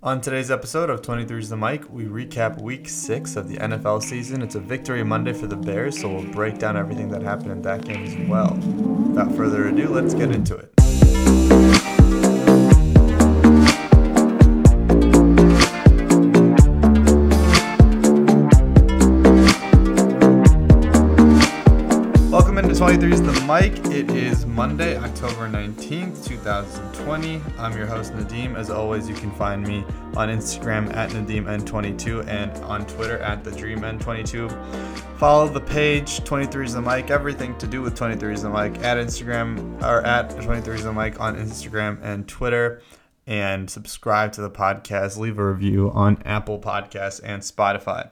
On today's episode of 23's The Mic, we recap Week 6 of the NFL season. It's a victory Monday for the Bears, so we'll break down everything that happened in that game as well. Without further ado, let's get into it. Welcome into 23's The Mic. It is Monday, October 19th, 2020. I'm your host, Nadim. As always, you can find me on Instagram at NadimN22 and on Twitter at TheDreamN22. Follow the page, 23's The Mic, everything to do with 23's The Mic at Instagram or at 23's The Mic on Instagram and Twitter. And subscribe to the podcast. Leave a review on Apple Podcasts and Spotify.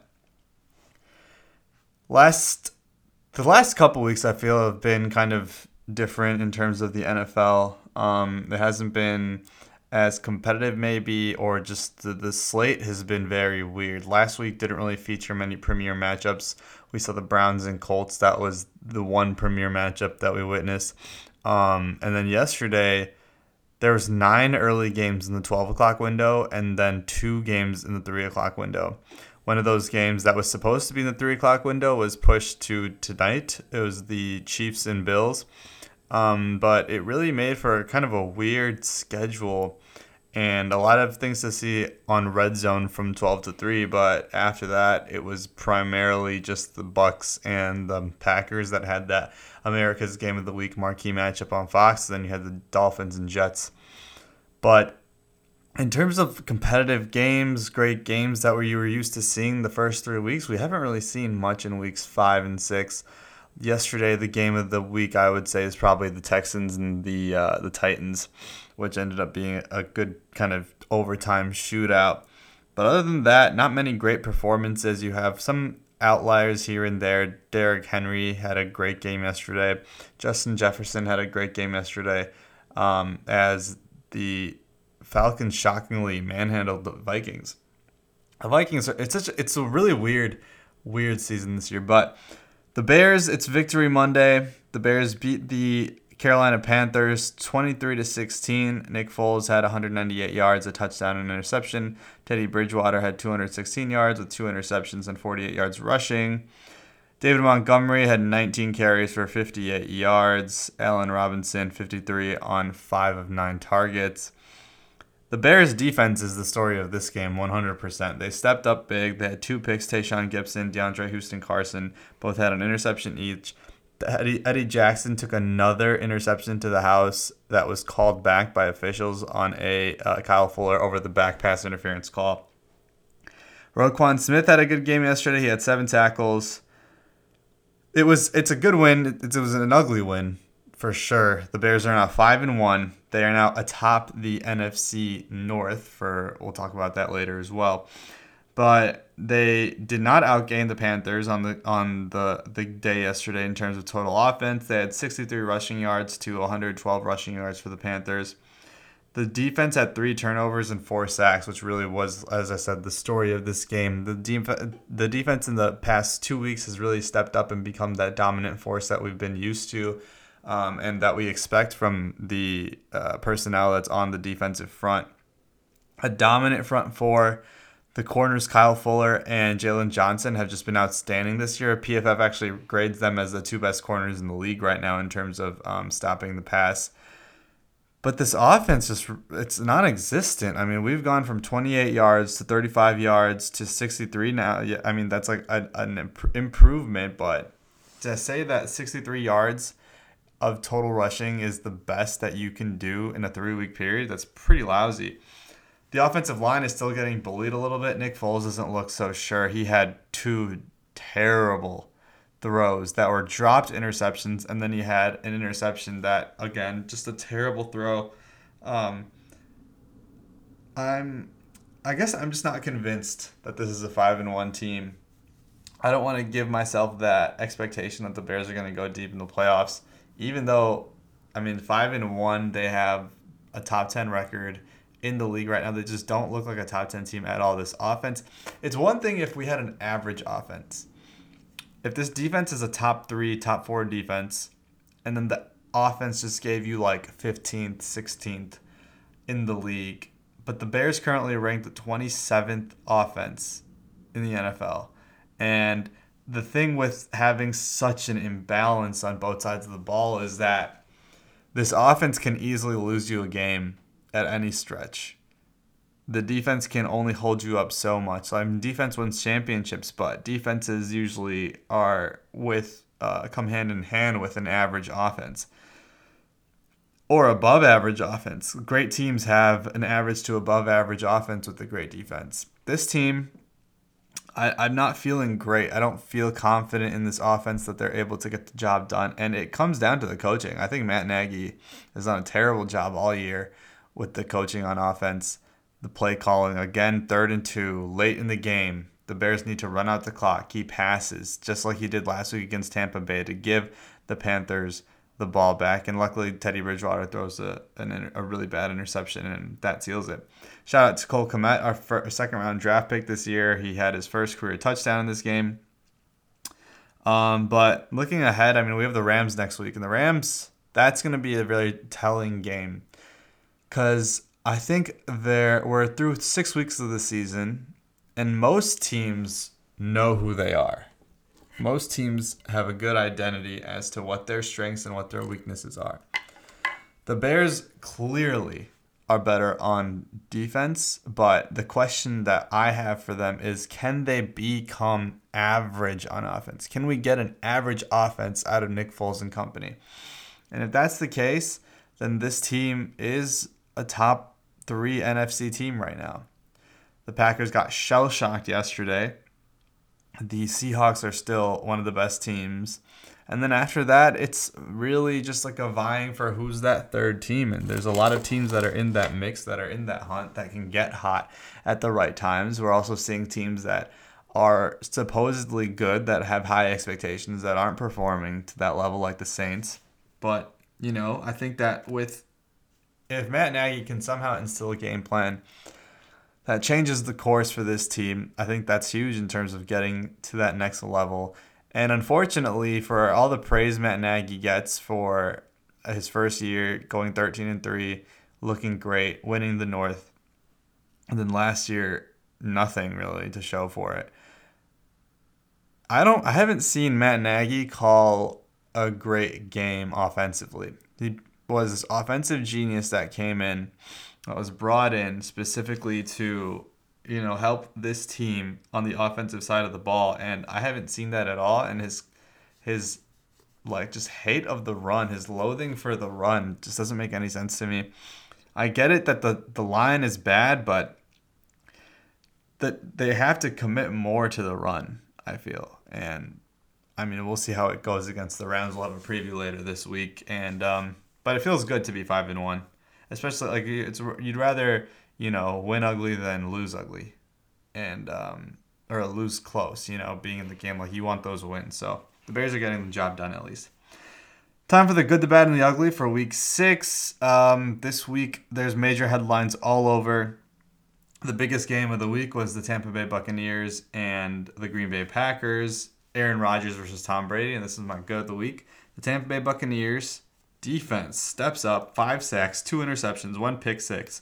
The last couple weeks I feel have been kind of different in terms of the NFL. It hasn't been as competitive maybe, or just the slate has been very weird. Last week didn't really feature many premier matchups. We saw the Browns and Colts. That was the one premier matchup that we witnessed. And then yesterday there was 9 early games in the 12 o'clock window and then 2 games in the 3 o'clock window. One of those games that was supposed to be in the 3 o'clock window was pushed to tonight. It was the Chiefs and Bills. But it really made for kind of a weird schedule and a lot of things to see on Red Zone from 12 to 3. But after that, it was primarily just the Bucs and the Packers that had that America's Game of the Week marquee matchup on Fox. Then you had the Dolphins and Jets. But in terms of competitive games, great games that you were used to seeing the first 3 weeks, we haven't really seen much in weeks 5 and 6. Yesterday, the game of the week, I would say, is probably the Texans and the Titans, which ended up being a good kind of overtime shootout. But other than that, not many great performances. You have some outliers here and there. Derrick Henry had a great game yesterday. Justin Jefferson had a great game yesterday, as the Falcons shockingly manhandled the Vikings. The Vikings it's a really weird season this year. But the Bears, it's Victory Monday. The Bears beat the Carolina Panthers 23-16. Nick Foles had 198 yards, a touchdown and an interception. Teddy Bridgewater had 216 yards with 2 interceptions and 48 yards rushing. David Montgomery had 19 carries for 58 yards. Allen Robinson 53 on 5 of 9 targets. The Bears' defense is the story of this game 100%. They stepped up big. They had 2 picks. Tayshaun Gibson, DeAndre Houston-Carson both had an interception each. Eddie Jackson took another interception to the house that was called back by officials on a Kyle Fuller over the back pass interference call. Roquan Smith had a good game yesterday. He had 7 tackles. It's a good win. It was an ugly win for sure. The Bears are now 5-1. They are now atop the NFC North. We'll talk about that later as well. But they did not outgain the Panthers on the day yesterday in terms of total offense. They had 63 rushing yards to 112 rushing yards for the Panthers. The defense had 3 turnovers and 4 sacks, which really was, as I said, the story of this game. The defense in the past 2 weeks has really stepped up and become that dominant force that we've been used to. And that we expect from the personnel that's on the defensive front. A dominant front four. The corners Kyle Fuller and Jalen Johnson have just been outstanding this year. PFF actually grades them as the 2 best corners in the league right now in terms of stopping the pass. But this offense, it's non-existent. I mean, we've gone from 28 yards to 35 yards to 63 now. Yeah, I mean, that's like an improvement. But to say that 63 yards of total rushing is the best that you can do in a 3-week period, that's pretty lousy. The offensive line is still getting bullied a little bit. Nick Foles doesn't look so sure. He had 2 terrible throws that were dropped interceptions, and then he had an interception that, again, just a terrible throw. I guess I'm just not convinced that this is a 5-1 team. I don't want to give myself that expectation that the Bears are going to go deep in the playoffs. Even though, 5-1, they have a top 10 record in the league right now. They just don't look like a top 10 team at all. This offense, it's one thing if we had an average offense. If this defense is a top 3, top 4 defense, and then the offense just gave you like 15th, 16th in the league, But the Bears currently rank the 27th offense in the NFL. And the thing with having such an imbalance on both sides of the ball is that this offense can easily lose you a game at any stretch. The defense can only hold you up so much. I mean, defense wins championships, but defenses usually are come hand in hand with an average offense or above average offense. Great teams have an average to above average offense with a great defense. This team, I'm not feeling great. I don't feel confident in this offense that they're able to get the job done. And it comes down to the coaching. I think Matt Nagy has done a terrible job all year with the coaching on offense. The play calling, again, 3rd and 2, late in the game. The Bears need to run out the clock, key passes, just like he did last week against Tampa Bay, to give the Panthers the ball back. And luckily, Teddy Bridgewater throws a really bad interception, and that seals it. Shout out to Cole Kmet, our second-round draft pick this year. He had his first career touchdown in this game. But looking ahead, I mean, we have the Rams next week. And the Rams, that's going to be a very telling game. Because I think we're through 6 weeks of the season, and most teams know who they are. Most teams have a good identity as to what their strengths and what their weaknesses are. The Bears clearly are better on defense, but the question that I have for them is, can they become average on offense? Can we get an average offense out of Nick Foles and company? And if that's the case, then this team is a top 3 NFC team right now. The Packers got shell-shocked yesterday. The Seahawks are still one of the best teams. And then after that, it's really just like a vying for who's that third team. And there's a lot of teams that are in that mix, that are in that hunt, that can get hot at the right times. We're also seeing teams that are supposedly good, that have high expectations, that aren't performing to that level, like the Saints. But, I think that if Matt Nagy can somehow instill a game plan that changes the course for this team, I think that's huge in terms of getting to that next level. And unfortunately, for all the praise Matt Nagy gets for his first year, going 13-3, looking great, winning the North, and then last year, nothing really to show for it. I haven't seen Matt Nagy call a great game offensively. He was this offensive genius that came in, that was brought in specifically to, help this team on the offensive side of the ball. And I haven't seen that at all. And his just hate of the run, his loathing for the run just doesn't make any sense to me. I get it that the line is bad, but that they have to commit more to the run, I feel. And I mean, we'll see how it goes against the Rams. We'll have a preview later this week. And but it feels good to be 5-1. Especially you'd rather win ugly than lose ugly, and or lose close. Being in the game, like, you want those wins. So the Bears are getting the job done at least. Time for the good, the bad, and the ugly for Week 6. This week there's major headlines all over. The biggest game of the week was the Tampa Bay Buccaneers and the Green Bay Packers. Aaron Rodgers versus Tom Brady, and this is my good of the week. The Tampa Bay Buccaneers defense steps up, 5 sacks, 2 interceptions, 1 pick six.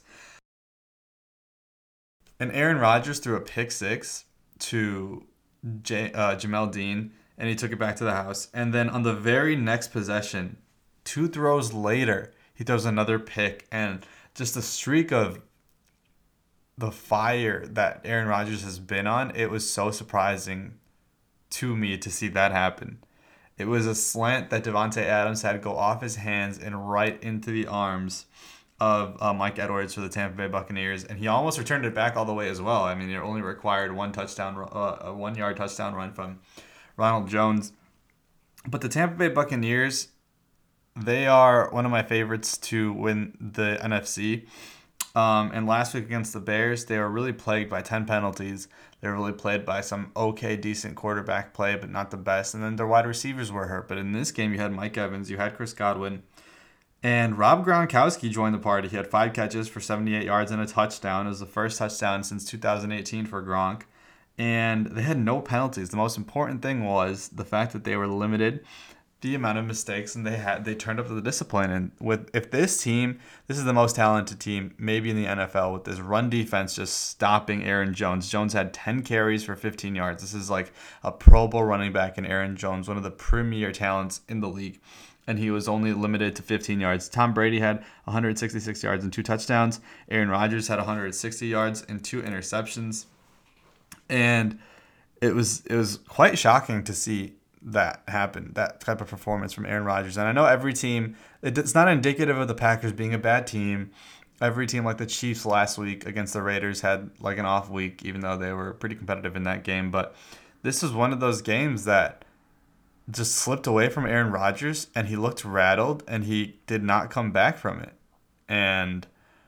And Aaron Rodgers threw a pick six to Jamel Dean, and he took it back to the house. And then on the very next possession, 2 throws later, he throws another pick. And just the streak of the fire that Aaron Rodgers has been on, it was so surprising to me to see that happen. It was a slant that Devontae Adams had go off his hands and right into the arms of Mike Edwards for the Tampa Bay Buccaneers, and he almost returned it back all the way as well. I mean, it only required a 1-yard touchdown run from Ronald Jones. But the Tampa Bay Buccaneers, they are one of my favorites to win the NFC. And last week against the Bears, they were really plagued by 10 penalties. They were really plagued by some decent quarterback play, but not the best. And then their wide receivers were hurt. But in this game, you had Mike Evans, you had Chris Godwin, and Rob Gronkowski joined the party. He had 5 catches for 78 yards and a touchdown. It was the first touchdown since 2018 for Gronk. And they had no penalties. The most important thing was the fact that they were limited the amount of mistakes, and they turned up the discipline. And if this team, this is the most talented team maybe in the NFL, with this run defense just stopping Aaron Jones. Jones had 10 carries for 15 yards. This is like a Pro Bowl running back in Aaron Jones, one of the premier talents in the league, and he was only limited to 15 yards. Tom Brady had 166 yards and 2 touchdowns. Aaron Rodgers had 160 yards and 2 interceptions. And it was quite shocking to see that happen, that type of performance from Aaron Rodgers. And I know every team, it's not indicative of the Packers being a bad team. Every team, like the Chiefs last week against the Raiders, had like an off week, even though they were pretty competitive in that game. But this was one of those games that just slipped away from Aaron Rodgers, and he looked rattled, and he did not come back from it. And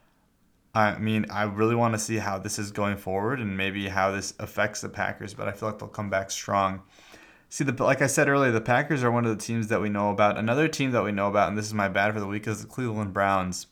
I mean, I really want to see how this is going forward and maybe how this affects the Packers, but I feel like they'll come back strong. See, like I said earlier, the Packers are one of the teams that we know about. Another team that we know about, and this is my bad for the week, is the Cleveland Browns.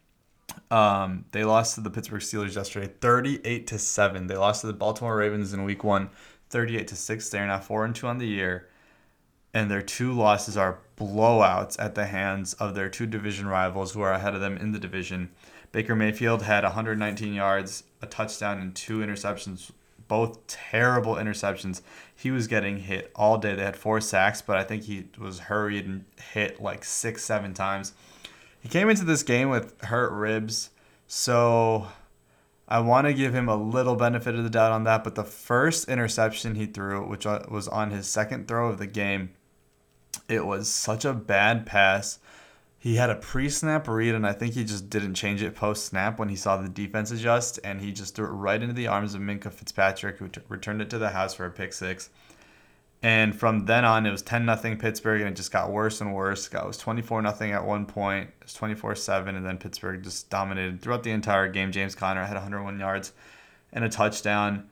They lost to the Pittsburgh Steelers yesterday, 38-7. They lost to the Baltimore Ravens in Week 1, 38-6. They are now 4-2 on the year, and their 2 losses are blowouts at the hands of their 2 division rivals who are ahead of them in the division. Baker Mayfield had 119 yards, a touchdown, and 2 interceptions, both terrible interceptions. He was getting hit all day. They had 4 sacks, but I think he was hurried and hit like 6-7 times. He came into this game with hurt ribs, so I want to give him a little benefit of the doubt on that. But the first interception he threw, which was on his second throw of the game, it was such a bad pass. He had a pre-snap read, and I think he just didn't change it post-snap when he saw the defense adjust, and he just threw it right into the arms of Minkah Fitzpatrick, who returned it to the house for a pick 6. And from then on, it was 10-0 Pittsburgh, and it just got worse and worse. It was 24-0 at one point. It was 24-7, and then Pittsburgh just dominated throughout the entire game. James Conner had 101 yards and a touchdown.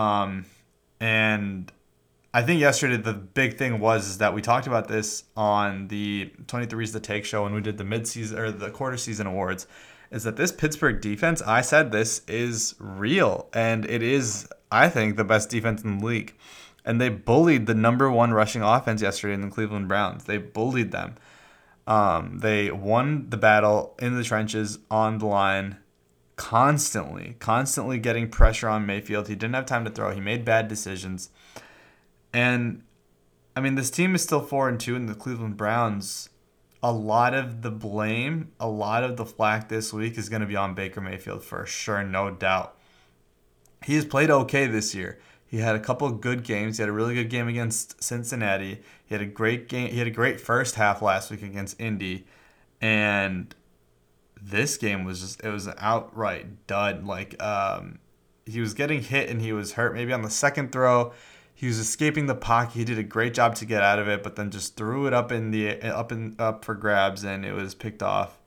And I think yesterday the big thing is that we talked about this on the 23's The Take show when we did the mid-season or the quarter season awards, is that this Pittsburgh defense, I said this is real, and it is, I think, the best defense in the league. And they bullied the number 1 rushing offense yesterday in the Cleveland Browns. They bullied them. They won the battle in the trenches, on the line, constantly getting pressure on Mayfield. He didn't have time to throw. He made bad decisions. And, I mean, this team is still 4-2, and the Cleveland Browns, a lot of the blame, a lot of the flack this week is going to be on Baker Mayfield for sure, no doubt. He has played okay this year. He had a couple of good games. He had a really good game against Cincinnati. He had a great game. He had a great first half last week against Indy. And this game was it was an outright dud. Like, he was getting hit and he was hurt maybe on the second throw. He was escaping the pocket. He did a great job to get out of it, but then just threw it up for grabs, and it was picked off.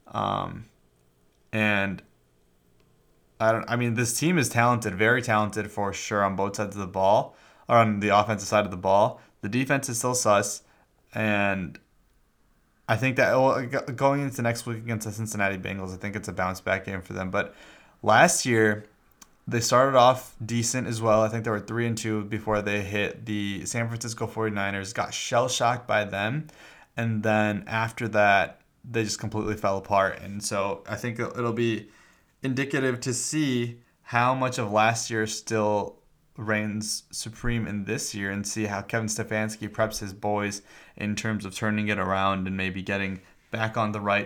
And I mean, this team is talented, very talented for sure on both sides of the ball, or on the offensive side of the ball. The defense is still sus, and I think that going into next week against the Cincinnati Bengals, I think it's a bounce back game for them. But last year, they started off decent as well. I think they were 3-2 before they hit the San Francisco 49ers, got shell-shocked by them, and then after that, they just completely fell apart. And so I think it'll be indicative to see how much of last year still reigns supreme in this year, and see how Kevin Stefanski preps his boys in terms of turning it around and maybe getting back on the right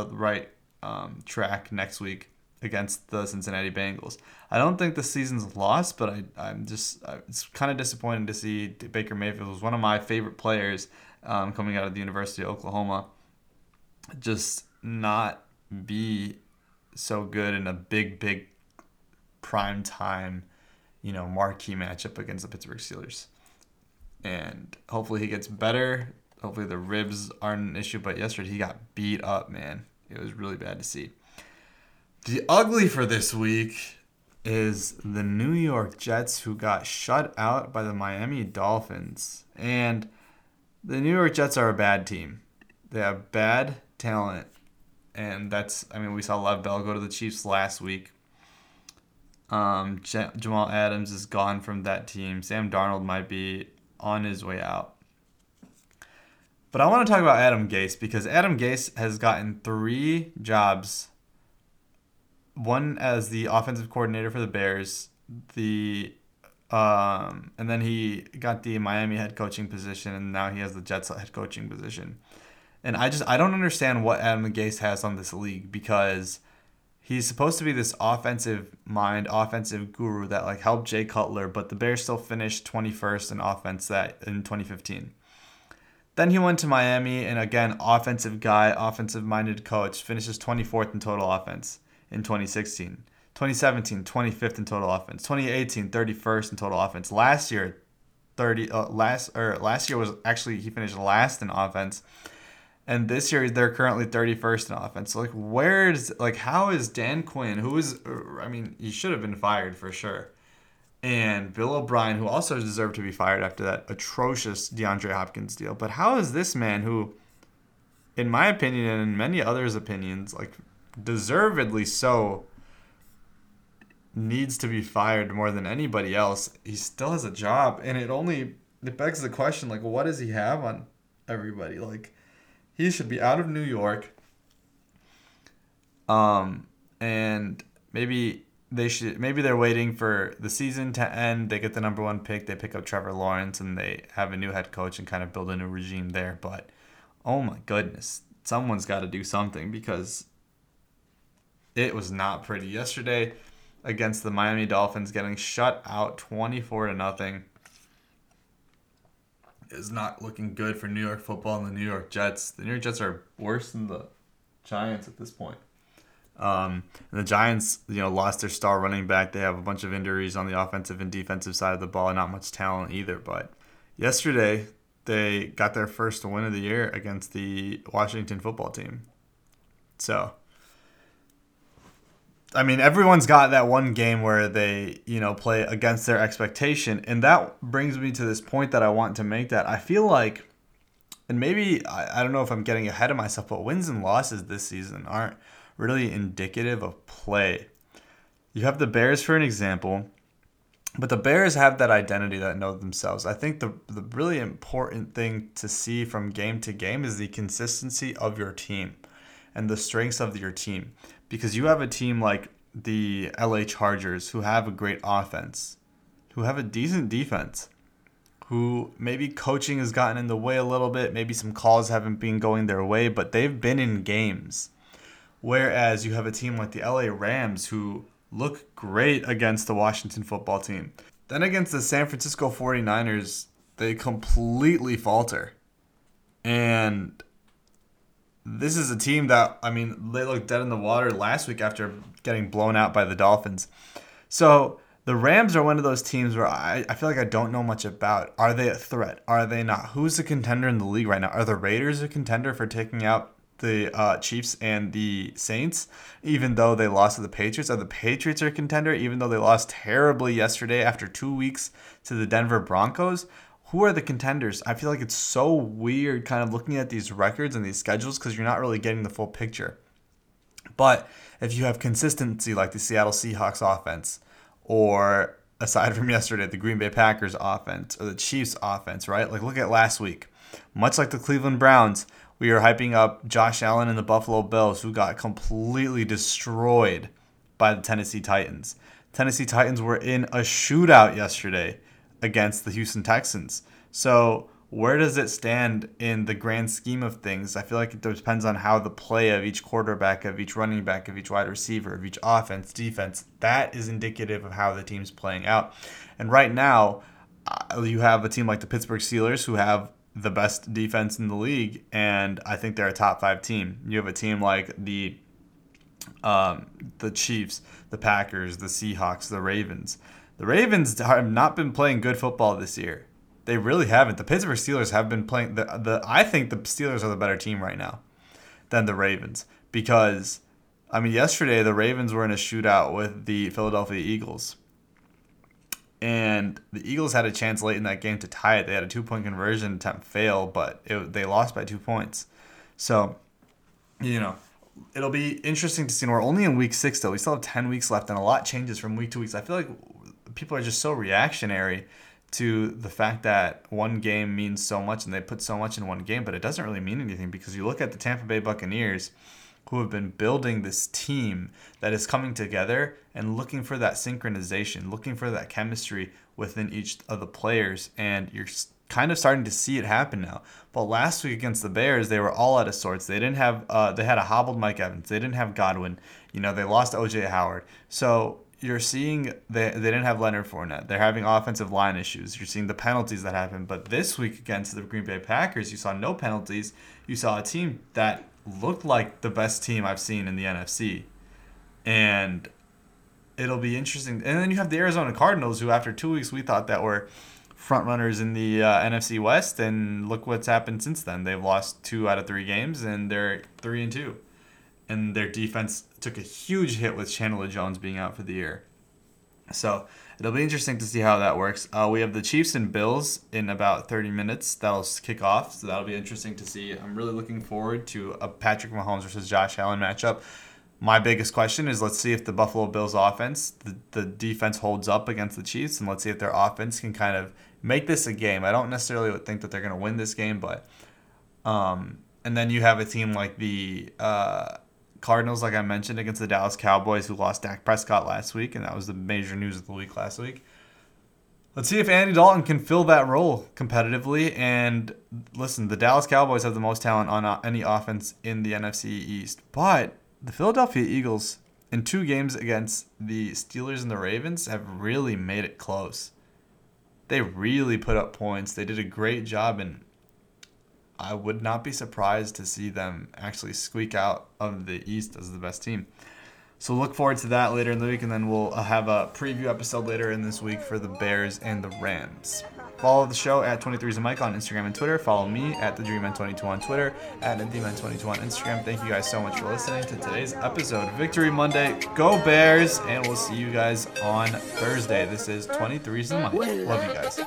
track next week against the Cincinnati Bengals. I don't think the season's lost, but it's kind of disappointing to see Baker Mayfield, who's one of my favorite players coming out of the University of Oklahoma, just not be so good in a big prime time, marquee matchup against the Pittsburgh Steelers. And hopefully he gets better. Hopefully the ribs aren't an issue, but yesterday he got beat up, man. It was really bad to see. The ugly for this week is the New York Jets, who got shut out by the Miami Dolphins. And the New York Jets are a bad team. They have bad talent. And we saw Lev Bell go to the Chiefs last week. Jamal Adams is gone from that team. Sam Darnold might be on his way out. But I want to talk about Adam Gase because Adam Gase has gotten 3 jobs. One as the offensive coordinator for the Bears, and then he got the Miami head coaching position, and now he has the Jets head coaching position. And I don't understand what Adam Gase has on this league because he's supposed to be this offensive mind, offensive guru that like helped Jay Cutler, but the Bears still finished 21st in offense that in 2015. Then he went to Miami, and again, offensive guy, offensive minded coach, finishes 24th in total offense in 2016. 2017, 25th in total offense. 2018, 31st in total offense. Last year, last year was actually he finished last in offense. And this year they're currently 31st in offense. So how is Dan Quinn, he should have been fired for sure. And Bill O'Brien, who also deserved to be fired after that atrocious DeAndre Hopkins deal. But how is this man who, in my opinion and in many others' opinions, like deservedly so, needs to be fired more than anybody else, he still has a job, and it begs the question, like, what does he have on everybody? Like, he should be out of New York. And maybe they're waiting for the season to end. They get the number 1 pick. They pick up Trevor Lawrence, and they have a new head coach and kind of build a new regime there. But oh my goodness, someone's got to do something because it was not pretty yesterday against the Miami Dolphins, getting shut out 24-0. Is not looking good for New York football and the New York Jets. The New York Jets are worse than the Giants at this point. And the Giants, lost their star running back. They have a bunch of injuries on the offensive and defensive side of the ball, and not much talent either. But yesterday, they got their first win of the year against the Washington football team. So, I mean, everyone's got that one game where they, play against their expectation. And that brings me to this point that I want to make, that I feel like, and maybe, I don't know if I'm getting ahead of myself, but wins and losses this season aren't really indicative of play. You have the Bears for an example, but the Bears have that identity that know themselves. I think the really important thing to see from game to game is the consistency of your team and the strengths of your team. Because you have a team like the LA Chargers who have a great offense, who have a decent defense, who maybe coaching has gotten in the way a little bit, maybe some calls haven't been going their way, but they've been in games. Whereas you have a team like the LA Rams who look great against the Washington football team. Then against the San Francisco 49ers, they completely falter. And this is a team that, they looked dead in the water last week after getting blown out by the Dolphins. So the Rams are one of those teams where I feel like I don't know much about. Are they a threat? Are they not? Who's the contender in the league right now? Are the Raiders a contender for taking out the Chiefs and the Saints, even though they lost to the Patriots? Are the Patriots a contender, even though they lost terribly yesterday after 2 weeks to the Denver Broncos? Who are the contenders? I feel like it's so weird kind of looking at these records and these schedules because you're not really getting the full picture. But if you have consistency like the Seattle Seahawks offense, or aside from yesterday, the Green Bay Packers offense or the Chiefs offense, right? Like look at last week. Much like the Cleveland Browns, we are hyping up Josh Allen and the Buffalo Bills, who got completely destroyed by the Tennessee Titans. Tennessee Titans were in a shootout yesterday against the Houston Texans. So where does it stand in the grand scheme of things? I feel like it depends on how the play of each quarterback, of each running back, of each wide receiver, of each offense, defense, that is indicative of how the team's playing out. And right now, you have a team like the Pittsburgh Steelers who have the best defense in the league, and I think they're a top 5 team. You have a team like the Chiefs, the Packers, the Seahawks, the Ravens. The Ravens have not been playing good football this year. They really haven't. The Pittsburgh Steelers have been playing. I think the Steelers are the better team right now than the Ravens because, yesterday the Ravens were in a shootout with the Philadelphia Eagles. And the Eagles had a chance late in that game to tie it. They had a 2-point conversion attempt fail, but they lost by 2 points. So, it'll be interesting to see. And we're only in week 6, though. We still have 10 weeks left, and a lot changes from week to week. I feel like people are just so reactionary to the fact that one game means so much and they put so much in one game, but it doesn't really mean anything because you look at the Tampa Bay Buccaneers, who have been building this team that is coming together and looking for that synchronization, looking for that chemistry within each of the players, and you're kind of starting to see it happen now. But last week against the Bears, they were all out of sorts. They didn't have they had a hobbled Mike Evans. They didn't have Godwin. They lost OJ Howard. So you're seeing they didn't have Leonard Fournette. They're having offensive line issues. You're seeing the penalties that happen. But this week against the Green Bay Packers, you saw no penalties. You saw a team that looked like the best team I've seen in the NFC. And it'll be interesting. And then you have the Arizona Cardinals, who after 2 weeks we thought that were front runners in the NFC West, and look what's happened since then. They've lost 2 out of 3 games, and they're 3-2. And their defense took a huge hit with Chandler Jones being out for the year. So it'll be interesting to see how that works. We have the Chiefs and Bills in about 30 minutes. That'll kick off, so that'll be interesting to see. I'm really looking forward to a Patrick Mahomes versus Josh Allen matchup. My biggest question is, let's see if the Buffalo Bills offense, the defense holds up against the Chiefs, and let's see if their offense can kind of make this a game. I don't necessarily think that they're going to win this game, but and then you have a team like the Cardinals, like I mentioned, against the Dallas Cowboys, who lost Dak Prescott last week, and that was the major news of the week last week. Let's see if Andy Dalton can fill that role competitively. And listen, the Dallas Cowboys have the most talent on any offense in the NFC East, but the Philadelphia Eagles in 2 games against the Steelers and the Ravens have really made it close. They really put up points. They did a great job, and I would not be surprised to see them actually squeak out of the East as the best team. So look forward to that later in the week, and then we'll have a preview episode later in this week for the Bears and the Rams. Follow the show at 23'smike on Instagram and Twitter. Follow me at TheDreamman22 on Twitter, at TheDreamman22 on Instagram. Thank you guys so much for listening to today's episode. Victory Monday. Go Bears, and we'll see you guys on Thursday. This is 23's and Mike. Love you guys.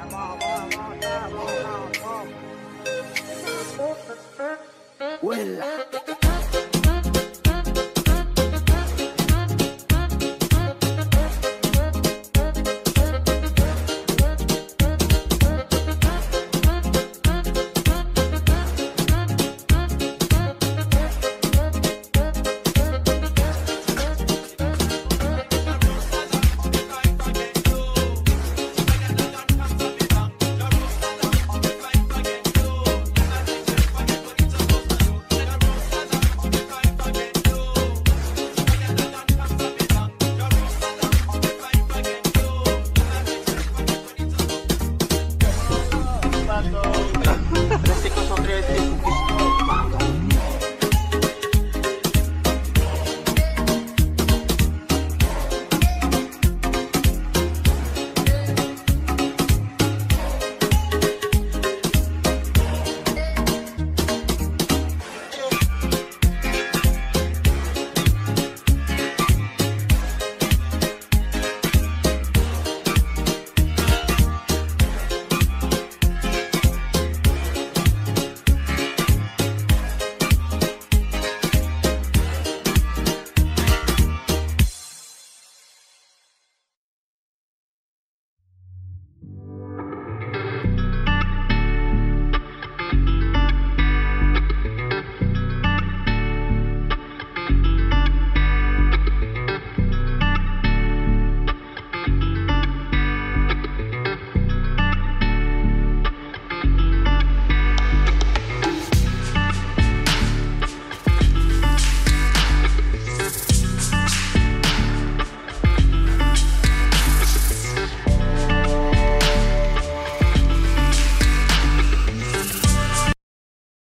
Well,